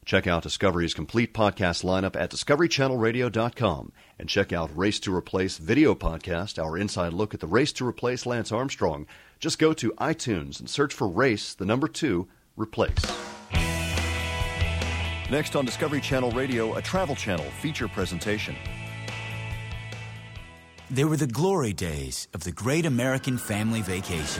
Check out Discovery's complete podcast lineup at discoverychannelradio.com and check out Race to Replace video podcast, our inside look at the race to replace Lance Armstrong. Just go to iTunes and search for Race, 2, Replace. Next on Discovery Channel Radio, a Travel Channel feature presentation. They were the glory days of the great American family vacation.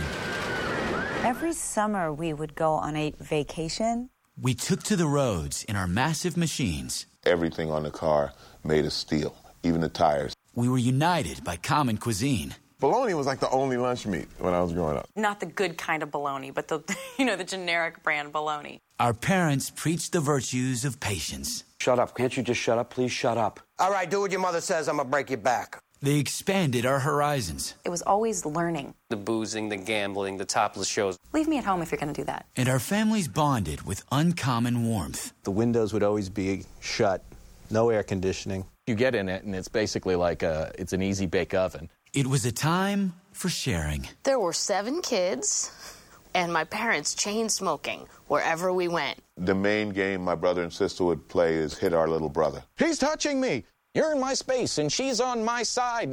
Every summer we would go on a vacation. We took to the roads in our massive machines. Everything on the car made of steel, even the tires. We were united by common cuisine. Bologna was like the only lunch meat when I was growing up. Not the good kind of bologna, but the generic brand bologna. Our parents preached the virtues of patience. Shut up. Can't you just shut up? Please shut up. All right, do what your mother says. I'm going to break your back. They expanded our horizons. It was always learning. The boozing, the gambling, the topless shows. Leave me at home if you're going to do that. And our families bonded with uncommon warmth. The windows would always be shut, no air conditioning. You get in it, and it's basically like it's an easy bake oven. It was a time for sharing. There were 7 kids, and my parents chain smoking wherever we went. The main game my brother and sister would play is hit our little brother. He's touching me. You're in my space, and she's on my side.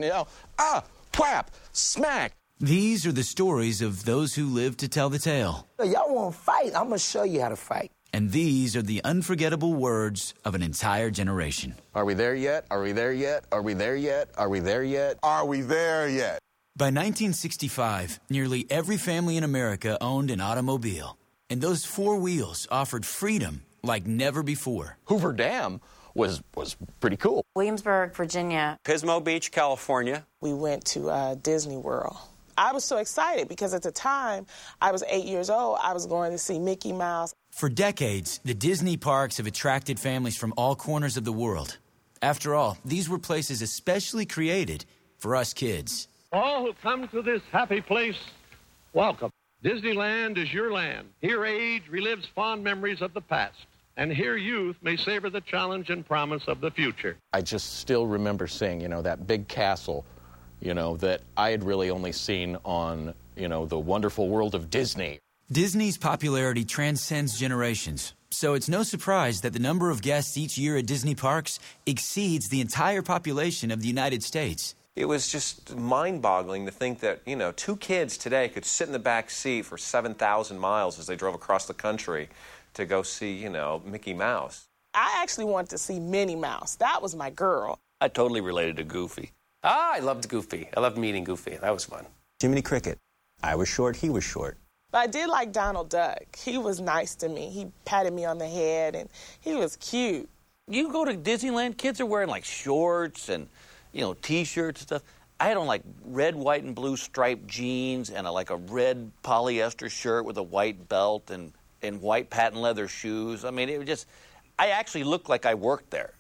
Whap, smack. These are the stories of those who lived to tell the tale. Y'all want to fight? I'm going to show you how to fight. And these are the unforgettable words of an entire generation. Are we there yet? Are we there yet? Are we there yet? Are we there yet? Are we there yet? By 1965, nearly every family in America owned an automobile. And those 4 wheels offered freedom like never before. Hoover Dam was pretty cool. Williamsburg, Virginia. Pismo Beach, California. We went to Disney World. I was so excited because at the time, I was 8 years old. I was going to see Mickey Mouse. For decades, the Disney parks have attracted families from all corners of the world. After all, these were places especially created for us kids. All who come to this happy place, welcome. Disneyland is your land. Here age relives fond memories of the past. And here youth may savor the challenge and promise of the future. I just still remember seeing, that big castle, that I had really only seen on, the wonderful world of Disney. Disney's popularity transcends generations, so it's no surprise that the number of guests each year at Disney parks exceeds the entire population of the United States. It was just mind-boggling to think that, 2 kids today could sit in the back seat for 7,000 miles as they drove across the country to go see, Mickey Mouse. I actually wanted to see Minnie Mouse. That was my girl. I totally related to Goofy. I loved Goofy. I loved meeting Goofy. That was fun. Jiminy Cricket. I was short, he was short. But I did like Donald Duck. He was nice to me. He patted me on the head, and he was cute. You go to Disneyland, kids are wearing, shorts and, T-shirts and stuff. I had on, red, white, and blue striped jeans and, a red polyester shirt with a white belt and white patent leather shoes. I mean, it was just... I actually looked like I worked there.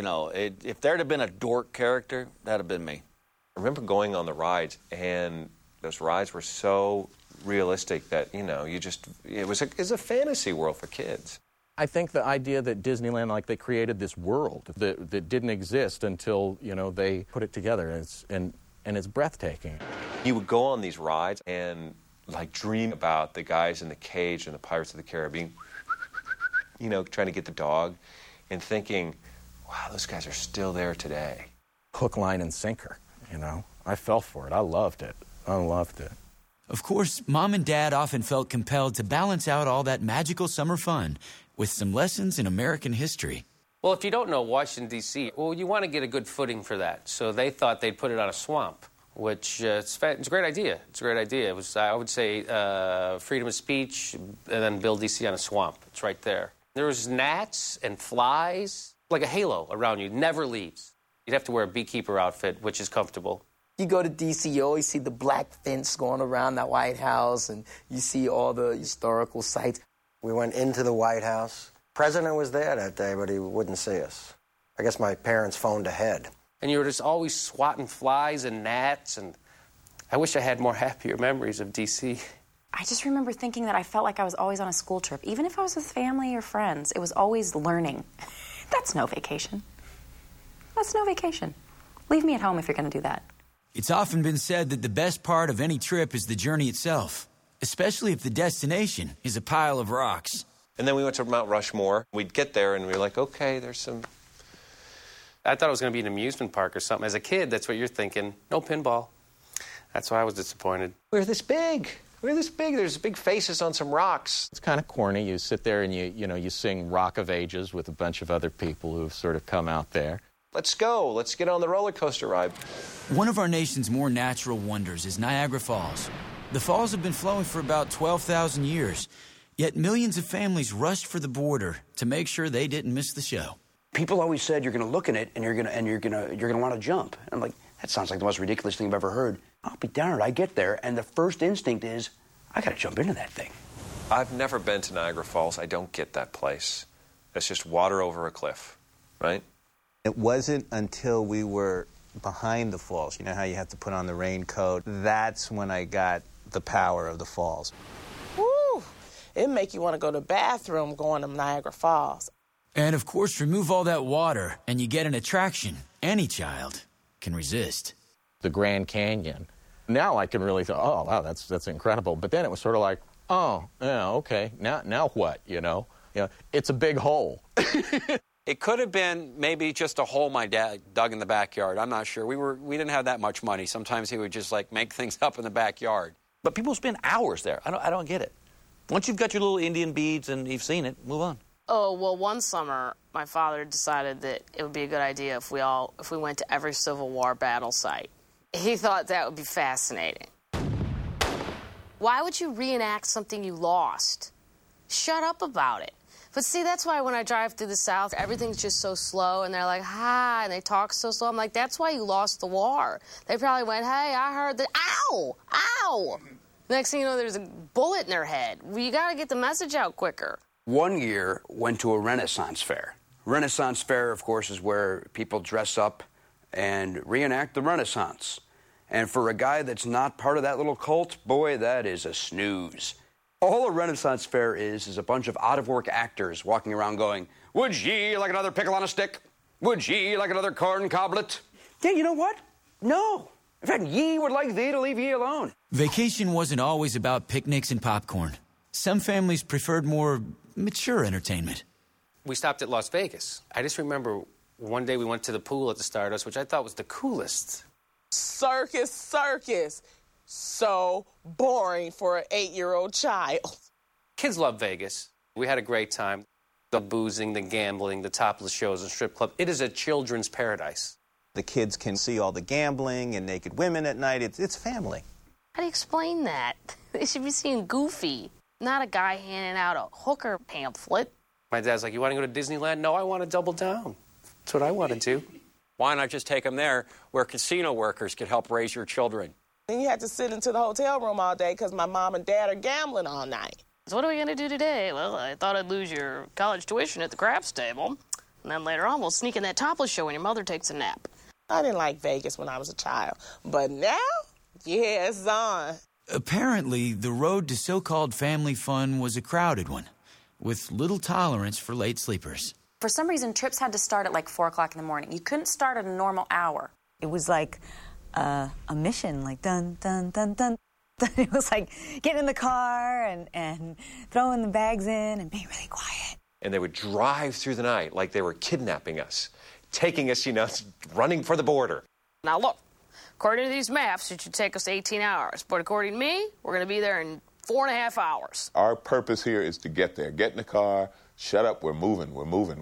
If there'd have been a dork character, that'd have been me. I remember going on the rides, and those rides were so realistic that, it was a fantasy world for kids. I think the idea that Disneyland, they created this world that didn't exist until, they put it together, and it's breathtaking. You would go on these rides and, dream about the guys in the cage in the Pirates of the Caribbean, trying to get the dog, and thinking, wow, those guys are still there today. Hook, line, and sinker, I fell for it. I loved it. Of course, Mom and Dad often felt compelled to balance out all that magical summer fun with some lessons in American history. Well, if you don't know Washington, D.C., you want to get a good footing for that. So they thought they'd put it on a swamp, which it's a great idea. It's a great idea. It was, I would say, freedom of speech, and then build D.C. on a swamp. It's right there. There was gnats and flies, like a halo around you. Never leaves. You'd have to wear a beekeeper outfit, which is comfortable. You go to D.C., you always see the black fence going around that White House, and you see all the historical sites. We went into the White House. President was there that day, but he wouldn't see us. I guess my parents phoned ahead. And you were just always swatting flies and gnats, and I wish I had more happier memories of D.C. I just remember thinking that I felt like I was always on a school trip. Even if I was with family or friends, it was always learning. That's no vacation. That's no vacation. Leave me at home if you're going to do that. It's often been said that the best part of any trip is the journey itself, especially if the destination is a pile of rocks. And then we went to Mount Rushmore. We'd get there, and we were like, okay, there's some... I thought it was going to be an amusement park or something. As a kid, that's what you're thinking. No pinball. That's why I was disappointed. We're this big. We're this big. There's big faces on some rocks. It's kind of corny. You sit there and you sing Rock of Ages with a bunch of other people who've sort of come out there. Let's go. Let's get on the roller coaster ride. One of our nation's more natural wonders is Niagara Falls. The falls have been flowing for about 12,000 years, yet millions of families rushed for the border to make sure they didn't miss the show. People always said you're going to look at it and you're going to want to jump. And I'm like, that sounds like the most ridiculous thing I've ever heard. I'll be darned. I get there, and the first instinct is, I got to jump into that thing. I've never been to Niagara Falls. I don't get that place. It's just water over a cliff, right? It wasn't until we were behind the falls, you know how you have to put on the raincoat, that's when I got the power of the falls. Woo! It make you want to go to the bathroom going to Niagara Falls. And, of course, remove all that water, and you get an attraction any child can resist. The Grand Canyon. Now I can really think, oh, wow, that's incredible. But then it was sort of like, oh, yeah, okay, now what, you know? It's a big hole. It could have been maybe just a hole my dad dug in the backyard. I'm not sure. We didn't have that much money. Sometimes he would just, make things up in the backyard. But people spend hours there. I don't get it. Once you've got your little Indian beads and you've seen it, move on. Oh, well, one summer, my father decided that it would be a good idea if we went to every Civil War battle site. He thought that would be fascinating. Why would you reenact something you lost? Shut up about it. But see, that's why when I drive through the South, everything's just so slow, and they're like, hi, and they talk so slow. I'm like, that's why you lost the war. They probably went, hey, I heard that, ow, ow. Next thing you know, there's a bullet in their head. Well, you got to get the message out quicker. One year, went to a Renaissance fair. Renaissance fair, of course, is where people dress up and reenact the Renaissance. And for a guy that's not part of that little cult, boy, that is a snooze. All a Renaissance fair is a bunch of out-of-work actors walking around going, would ye like another pickle on a stick? Would ye like another corn coblet? Yeah, you know what? No. In fact, ye would like thee to leave ye alone. Vacation wasn't always about picnics and popcorn. Some families preferred more mature entertainment. We stopped at Las Vegas. I just remember one day we went to the pool at the Stardust, which I thought was the coolest. Circus. So boring for an 8-year-old child. Kids love Vegas. We had a great time. The boozing, the gambling, the topless shows and strip club. It is a children's paradise. The kids can see all the gambling and naked women at night. It's family. How do you explain that? They should be seeing Goofy, not a guy handing out a hooker pamphlet. My dad's like, you want to go to Disneyland? No, I want to double down. That's what I want to do. Why not just take them there where casino workers could help raise your children? Then you had to sit into the hotel room all day because my mom and dad are gambling all night. So what are we going to do today? Well, I thought I'd lose your college tuition at the craps table. And then later on, we'll sneak in that topless show when your mother takes a nap. I didn't like Vegas when I was a child. But now, yeah, it's on. Apparently, the road to so-called family fun was a crowded one, with little tolerance for late sleepers. For some reason, trips had to start at 4 o'clock in the morning. You couldn't start at a normal hour. It was like a mission, dun, dun, dun, dun. It was like getting in the car and throwing the bags in and being really quiet. And they would drive through the night like they were kidnapping us, taking us, running for the border. Now look, according to these maps, it should take us 18 hours. But according to me, we're going to be there in 4.5 hours. Our purpose here is to get there. Get in the car, shut up, we're moving.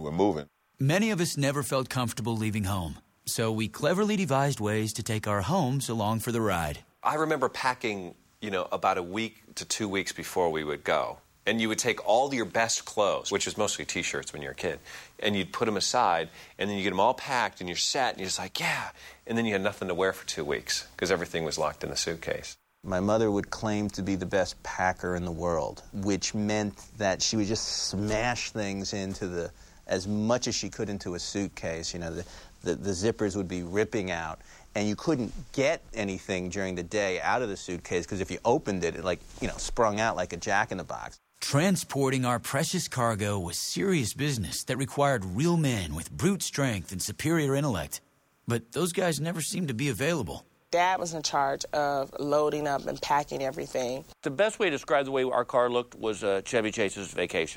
Many of us never felt comfortable leaving home, so we cleverly devised ways to take our homes along for the ride. I remember packing, about a week to 2 weeks before we would go. And you would take all your best clothes, which was mostly T-shirts when you were a kid, and you'd put them aside, and then you get them all packed, and you're set, and you're just like, yeah. And then you had nothing to wear for 2 weeks because everything was locked in the suitcase. My mother would claim to be the best packer in the world, which meant that she would just smash things into as much as she could into a suitcase. The zippers would be ripping out, and you couldn't get anything during the day out of the suitcase because if you opened it, it sprung out like a jack-in-the-box. Transporting our precious cargo was serious business that required real men with brute strength and superior intellect. But those guys never seemed to be available. Dad was in charge of loading up and packing everything. The best way to describe the way our car looked was Chevy Chase's Vacation.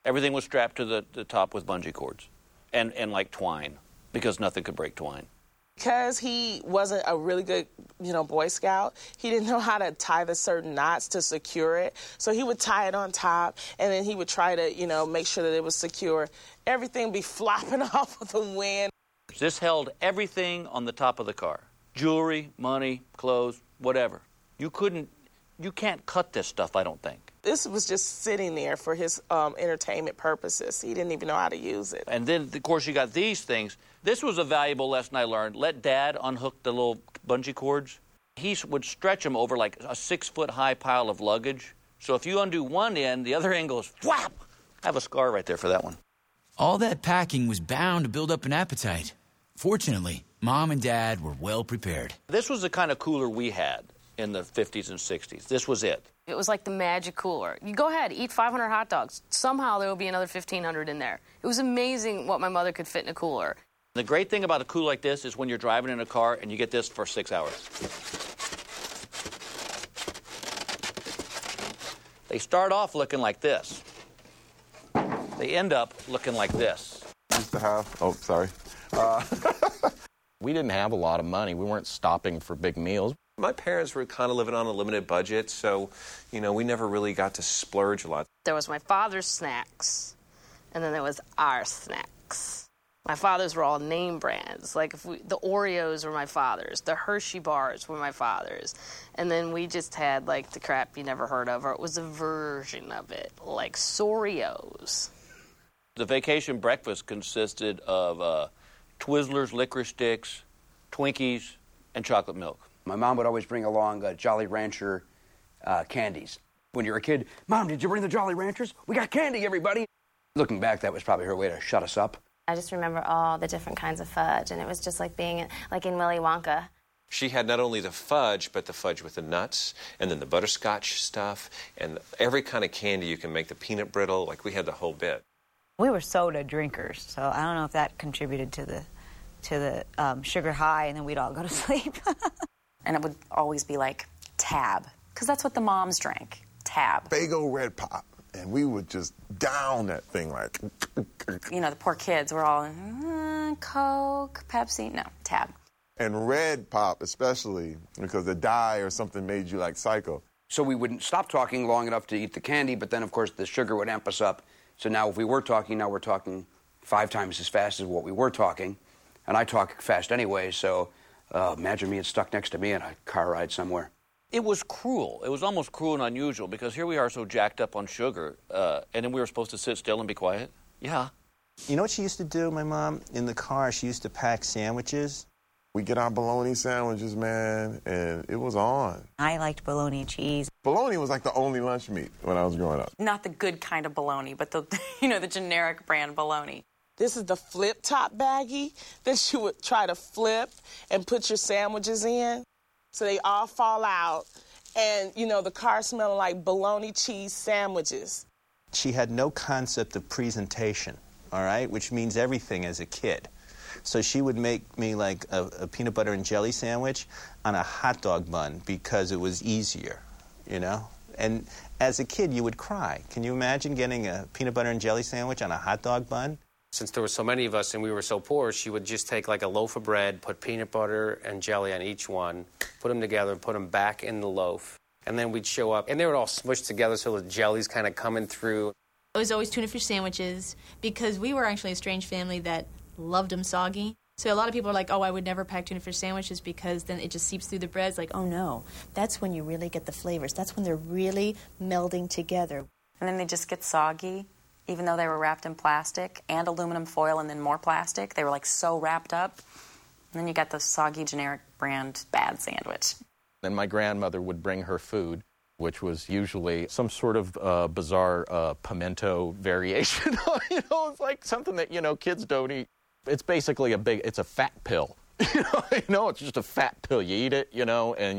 Everything was strapped to the top with bungee cords and like twine, because nothing could break twine. Because he wasn't a really good, Boy Scout, he didn't know how to tie the certain knots to secure it. So he would tie it on top, and then he would try to, make sure that it was secure. Everything would be flopping off with the wind. This held everything on the top of the car. Jewelry, money, clothes, whatever. You can't cut this stuff, I don't think. This was just sitting there for his entertainment purposes. He didn't even know how to use it. And then, of course, you got these things. This was a valuable lesson I learned. Let Dad unhook the little bungee cords. He would stretch them over like a 6-foot-high pile of luggage. So if you undo one end, the other end goes whap. I have a scar right there for that one. All that packing was bound to build up an appetite. Fortunately, Mom and Dad were well prepared. This was the kind of cooler we had in the 50s and 60s. This was it. It was like the magic cooler. You go ahead, eat 500 hot dogs. Somehow there will be another 1,500 in there. It was amazing what my mother could fit in a cooler. The great thing about a cooler like this is when you're driving in a car and you get this for 6 hours. They start off looking like this. They end up looking like this. Used to have, oh, sorry. We didn't have a lot of money. We weren't stopping for big meals. My parents were kind of living on a limited budget, so, we never really got to splurge a lot. There was my father's snacks, and then there was our snacks. My father's were all name brands. Like, the Oreos were my father's. The Hershey bars were my father's. And then we just had, like, the crap you never heard of, or it was a version of it, like Soreos. The vacation breakfast consisted of Twizzlers, licorice sticks, Twinkies, and chocolate milk. My mom would always bring along Jolly Rancher candies. When you're a kid, Mom, did you bring the Jolly Ranchers? We got candy, everybody. Looking back, that was probably her way to shut us up. I just remember all the different kinds of fudge, and it was just like being like in Willy Wonka. She had not only the fudge, but the fudge with the nuts, and then the butterscotch stuff, and every kind of candy you can make, the peanut brittle, like we had the whole bit. We were soda drinkers, so I don't know if that contributed to the sugar high, and then we'd all go to sleep. And it would always be like Tab, because that's what the moms drank, Tab. Faygo Red Pop, and we would just down that thing like... The poor kids were all, Coke, Pepsi, no, Tab. And Red Pop especially, because the dye or something made you like psycho. So we wouldn't stop talking long enough to eat the candy, but then, of course, the sugar would amp us up. So now if we were talking, now we're talking 5 times as fast as what we were talking. And I talk fast anyway, so imagine being stuck next to me in a car ride somewhere. It was cruel. It was almost cruel and unusual, because here we are so jacked up on sugar, and then we were supposed to sit still and be quiet. Yeah. You know what she used to do, my mom? In the car, she used to pack sandwiches. We get our bologna sandwiches, man, and it was on. I liked bologna and cheese. Bologna was like the only lunch meat when I was growing up. Not the good kind of bologna, but the the generic brand bologna. This is the flip-top baggie that you would try to flip and put your sandwiches in. So they all fall out, and, the car smelling like bologna cheese sandwiches. She had no concept of presentation, all right, which means everything as a kid. So she would make me like a peanut butter and jelly sandwich on a hot dog bun because it was easier, And as a kid, you would cry. Can you imagine getting a peanut butter and jelly sandwich on a hot dog bun? Since there were so many of us and we were so poor, she would just take like a loaf of bread, put peanut butter and jelly on each one, put them together, and put them back in the loaf. And then we'd show up, and they would all smush together so the jelly's kind of coming through. It was always tuna fish sandwiches, because we were actually a strange family that loved them soggy. So a lot of people are like, oh, I would never pack tuna fish sandwiches because then it just seeps through the bread. It's like, oh, no. That's when you really get the flavors. That's when they're really melding together. And then they just get soggy, even though they were wrapped in plastic and aluminum foil and then more plastic. They were, like, so wrapped up. And then you got the soggy, generic brand bad sandwich. And my grandmother would bring her food, which was usually some sort of bizarre pimento variation. It's like something that, kids don't eat. It's basically it's a fat pill. It's just a fat pill. You eat it, and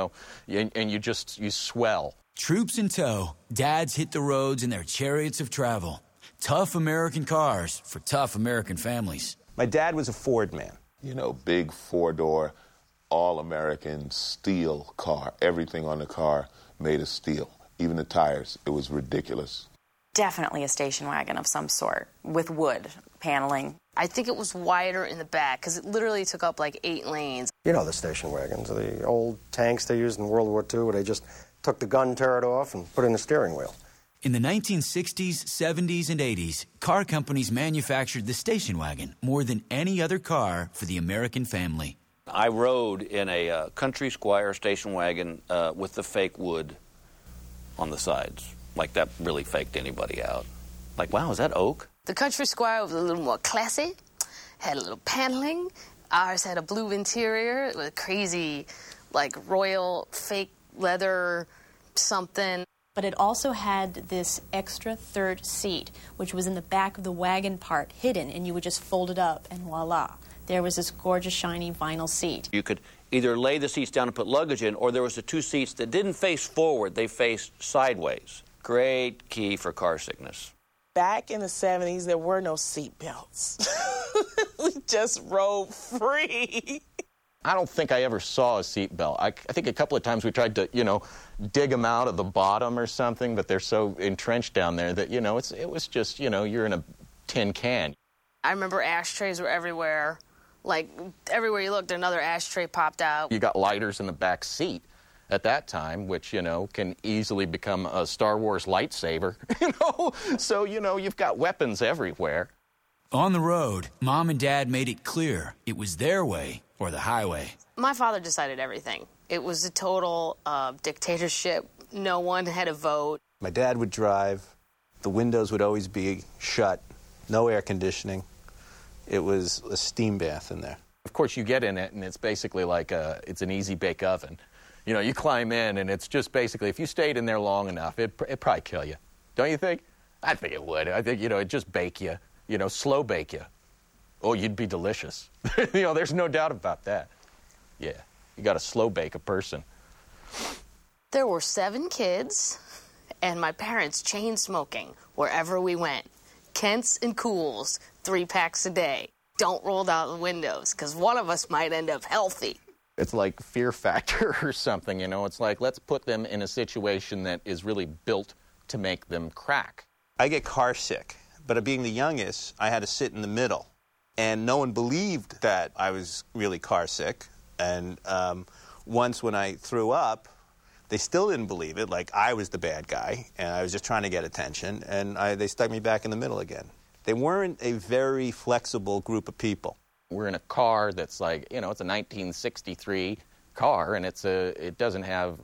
you swell. Troops in tow, dads hit the roads in their chariots of travel. Tough American cars for tough American families. My dad was a Ford man. Big 4-door, all-American steel car. Everything on the car made of steel. Even the tires. It was ridiculous. Definitely a station wagon of some sort with wood paneling. I think it was wider in the back because it literally took up like 8 lanes. You know the station wagons, the old tanks they used in World War II where they just took the gun turret off and put in the steering wheel. In the 1960s, 70s, and 80s, car companies manufactured the station wagon more than any other car for the American family. I rode in a Country Squire station wagon with the fake wood on the sides. Like, that really faked anybody out. Like, wow, is that oak? The Country Squire was a little more classy, had a little paneling. Ours had a blue interior with crazy, like, royal fake leather something. But it also had this extra third seat, which was in the back of the wagon part, hidden, and you would just fold it up, and voila. There was this gorgeous, shiny vinyl seat. You could either lay the seats down and put luggage in, or there was the 2 seats that didn't face forward, they faced sideways. Great key for car sickness. Back in the 70s, there were no seat belts. We just rode free. I don't think I ever saw a seatbelt. I think a couple of times we tried to, dig them out of the bottom or something, but they're so entrenched down there that, it was just, you're in a tin can. I remember ashtrays were everywhere. Like, everywhere you looked, another ashtray popped out. You got lighters in the back seat at that time, which, can easily become a Star Wars lightsaber, So, you've got weapons everywhere. On the road, Mom and Dad made it clear it was their way or the highway. My father decided everything. It was a total dictatorship. No one had a vote. My dad would drive. The windows would always be shut. No air conditioning. It was a steam bath in there. Of course, you get in it, and it's basically like it's an easy bake oven. You climb in, and it's just basically, if you stayed in there long enough, it'd probably kill you. Don't you think? I think it would. I think, it'd just bake you, slow bake you. Oh, you'd be delicious. There's no doubt about that. Yeah, you got to slow bake a person. There were 7 kids, and my parents chain smoking wherever we went. Kents and Cools, 3 packs a day. Don't roll down the windows, because one of us might end up healthy. It's like Fear Factor or something, It's like, let's put them in a situation that is really built to make them crack. I get car sick, but being the youngest, I had to sit in the middle. And no one believed that I was really car sick. And once when I threw up, they still didn't believe it, like I was the bad guy, and I was just trying to get attention, and they stuck me back in the middle again. They weren't a very flexible group of people. We're in a car that's like, it's a 1963 car, and it doesn't have,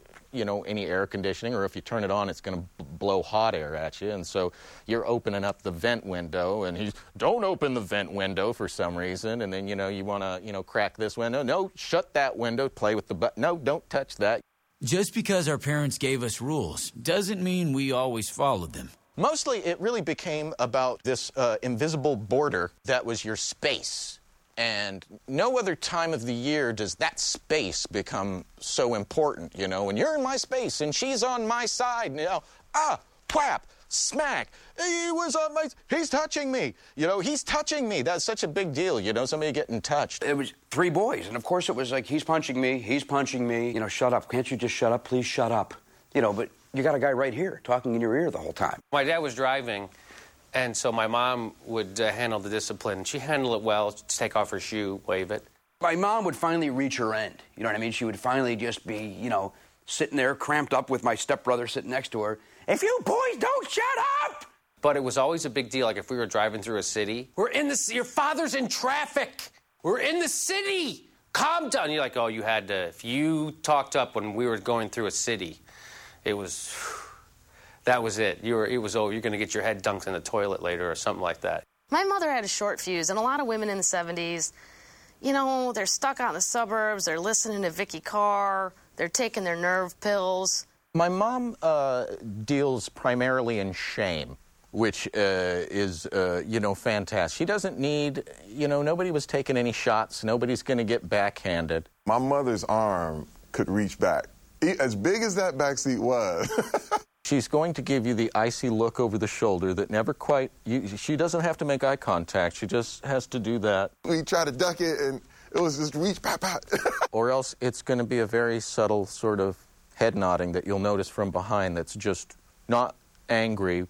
any air conditioning, or if you turn it on, it's going to blow hot air at you. And so you're opening up the vent window, and don't open the vent window for some reason. And then, you want to, crack this window. No, shut that window, play with the button. No, don't touch that. Just because our parents gave us rules doesn't mean we always followed them. Mostly, it really became about this invisible border that was your space. And no other time of the year does that space become so important, When you're in my space and she's on my side, pwap, smack. He's touching me. He's touching me. That's such a big deal, somebody getting touched. It was 3 boys, and of course it was like, he's punching me, shut up. Can't you just shut up? Please shut up. But you got a guy right here talking in your ear the whole time. My dad was driving, and so my mom would handle the discipline. She'd handle it well, take off her shoe, wave it. My mom would finally reach her end. You know what I mean? She would finally just be, sitting there cramped up with my stepbrother sitting next to her. If you boys don't shut up! But it was always a big deal, like if we were driving through a city. Your father's in traffic. We're in the city. Calm down. You're like, you had to, if you talked up when we were going through a city, that was it. It was over. You're going to get your head dunked in the toilet later or something like that. My mother had a short fuse, and a lot of women in the 70s, they're stuck out in the suburbs, they're listening to Vicky Carr, they're taking their nerve pills. My mom deals primarily in shame, which is, fantastic. She doesn't need, nobody was taking any shots. Nobody's going to get backhanded. My mother's arm could reach back. As big as that backseat was. She's going to give you the icy look over the shoulder that never quite... she doesn't have to make eye contact. She just has to do that. We tried to duck it, and it was just reach, pat, pat. Or else it's going to be a very subtle sort of head nodding that you'll notice from behind that's just not angry,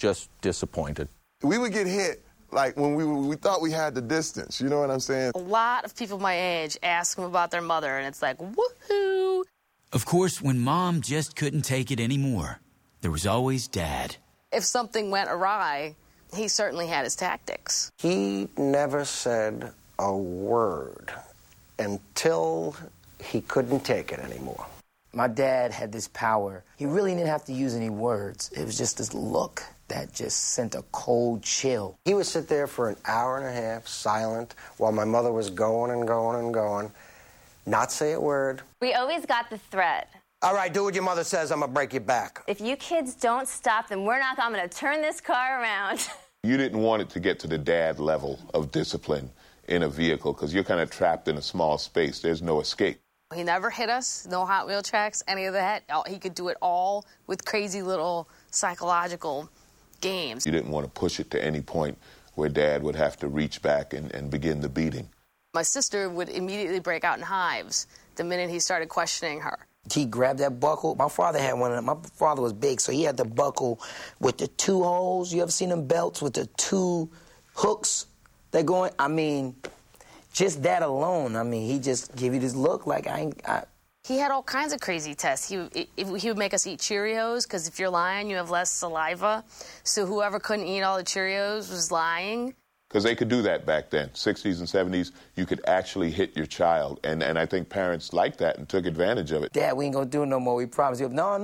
just disappointed. We would get hit like when we thought we had the distance. You know what I'm saying? A lot of people my age ask them about their mother, and it's like, woohoo! Of course, when Mom just couldn't take it anymore, there was always Dad. If something went awry, he certainly had his tactics. He never said a word until he couldn't take it anymore. My dad had this power. He really didn't have to use any words. It was just this look that just sent a cold chill. He would sit there for an hour and a half, silent, while my mother was going and going and going, not say a word. We always got the threat. All right, do what your mother says, I'm gonna break your back. If you kids don't stop, then I'm gonna turn this car around. You didn't want it to get to the dad level of discipline in a vehicle because you're kind of trapped in a small space. There's no escape. He never hit us, no Hot Wheel tracks, any of that. He could do it all with crazy little psychological games. You didn't want to push it to any point where Dad would have to reach back and begin the beating. My sister would immediately break out in hives the minute he started questioning her. He grabbed that buckle. My father had one of them. My father was big, so he had the buckle with the 2 holes. You ever seen them belts with the 2 hooks that go in? I mean, just that alone, he just give you this look like He had all kinds of crazy tests. He would make us eat Cheerios, because if you're lying, you have less saliva. So whoever couldn't eat all the Cheerios was lying. Because they could do that back then. 60s and 70s, you could actually hit your child. And I think parents liked that and took advantage of it. Dad, we ain't gonna do it no more. We promise you. No,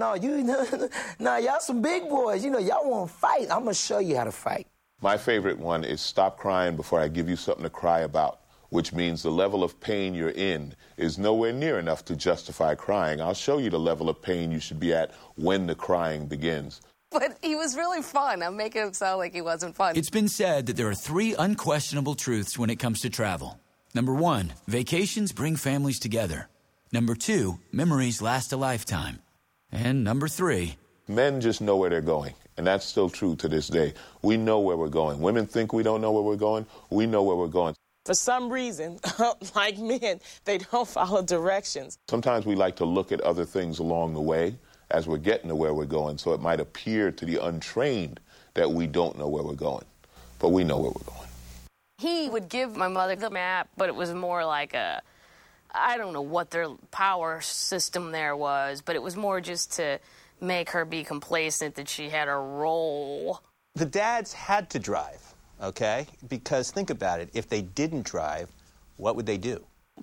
y'all some big boys. You know, y'all won't fight. I'm gonna show you how to fight. My favorite one is stop crying before I give you something to cry about, which means the level of pain you're in is nowhere near enough to justify crying. I'll show you the level of pain you should be at when the crying begins. But he was really fun. I'm making him sound like he wasn't fun. It's been said that there are 3 unquestionable truths when it comes to travel. Number 1, vacations bring families together. Number 2, memories last a lifetime. And number 3, men just know where they're going. And that's still true to this day. We know where we're going. Women think we don't know where we're going. We know where we're going. For some reason, like men, they don't follow directions. Sometimes we like to look at other things along the way as we're getting to where we're going, so it might appear to the untrained that we don't know where we're going. But we know where we're going. He would give my mother the map, but it was more like I don't know what their power system there was, but it was more just to make her be complacent that she had a role. The dads had to drive, okay? Because think about it. If they didn't drive, what would they do?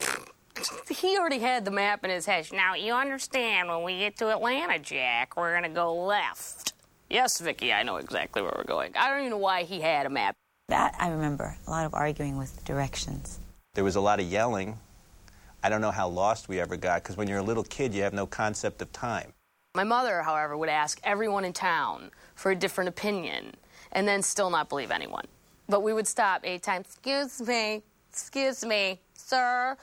He already had the map in his head. Now, you understand, when we get to Atlanta, Jack, we're going to go left. Yes, Vicky, I know exactly where we're going. I don't even know why he had a map. That I remember, a lot of arguing with directions. There was a lot of yelling. I don't know how lost we ever got, because when you're a little kid, you have no concept of time. My mother, however, would ask everyone in town for a different opinion and then still not believe anyone. But we would stop 8 times. Excuse me, sir.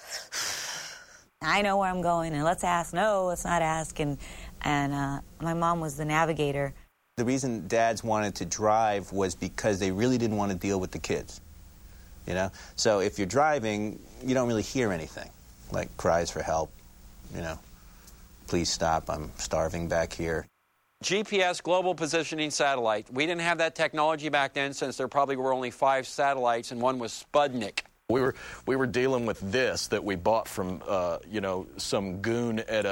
I know where I'm going, and let's ask. No, let's not ask. And my mom was the navigator. The reason dads wanted to drive was because they really didn't want to deal with the kids, you know? So if you're driving, you don't really hear anything, like cries for help, you know? Please stop, I'm starving back here. GPS, Global Positioning Satellite. We didn't have that technology back then, since there probably were only 5 satellites, and one was Sputnik. We were dealing with this that we bought from some goon at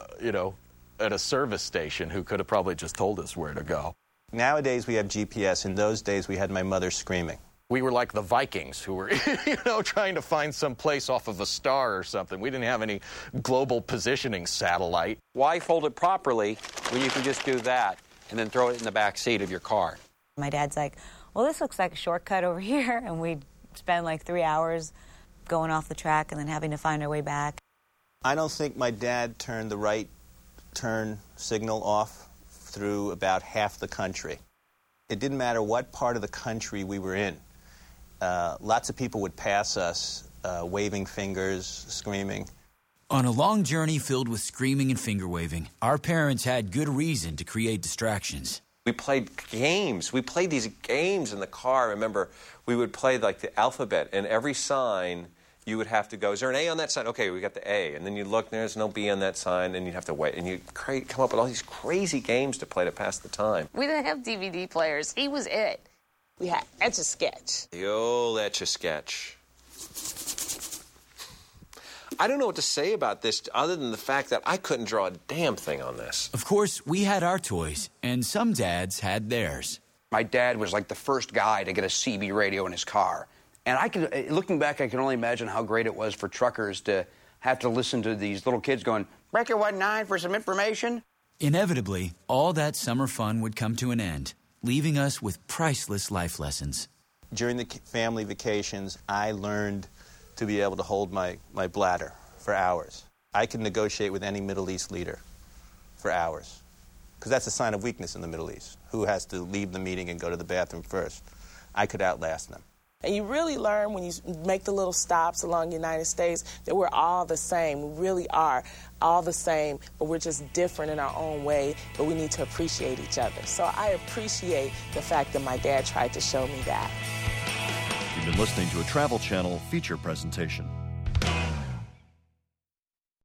a service station who could have probably just told us where to go. Nowadays we have GPS. In those days we had my mother screaming. We were like the Vikings who were, trying to find some place off of a star or something. We didn't have any global positioning satellite. Why fold it properly when you can just do that and then throw it in the back seat of your car? My dad's like, well, this looks like a shortcut over here, and we'd spend like 3 hours going off the track and then having to find our way back. I don't think my dad turned the right turn signal off through about half the country. It didn't matter what part of the country we were in. Lots of people would pass us, waving fingers, screaming. On a long journey filled with screaming and finger-waving, our parents had good reason to create distractions. We played games. We played these games in the car. I remember we would play like the alphabet, and every sign you would have to go, is there an A on that sign? Okay, we got the A. And then you look, there's no B on that sign, and you'd have to wait. And you come up with all these crazy games to play to pass the time. We didn't have DVD players. He was it. We had Etch-a-Sketch. The old Etch-a-Sketch. I don't know what to say about this other than the fact that I couldn't draw a damn thing on this. Of course, we had our toys, and some dads had theirs. My dad was like the first guy to get a CB radio in his car. And looking back, I can only imagine how great it was for truckers to have to listen to these little kids going, "Breaker 19 for some information." Inevitably, all that summer fun would come to an end, leaving us with priceless life lessons. During the family vacations, I learned to be able to hold my bladder for hours. I could negotiate with any Middle East leader for hours, because that's a sign of weakness in the Middle East. Who has to leave the meeting and go to the bathroom first? I could outlast them. And you really learn when you make the little stops along the United States that we're all the same. We really are all the same, but we're just different in our own way, but we need to appreciate each other. So I appreciate the fact that my dad tried to show me that. You've been listening to a Travel Channel feature presentation.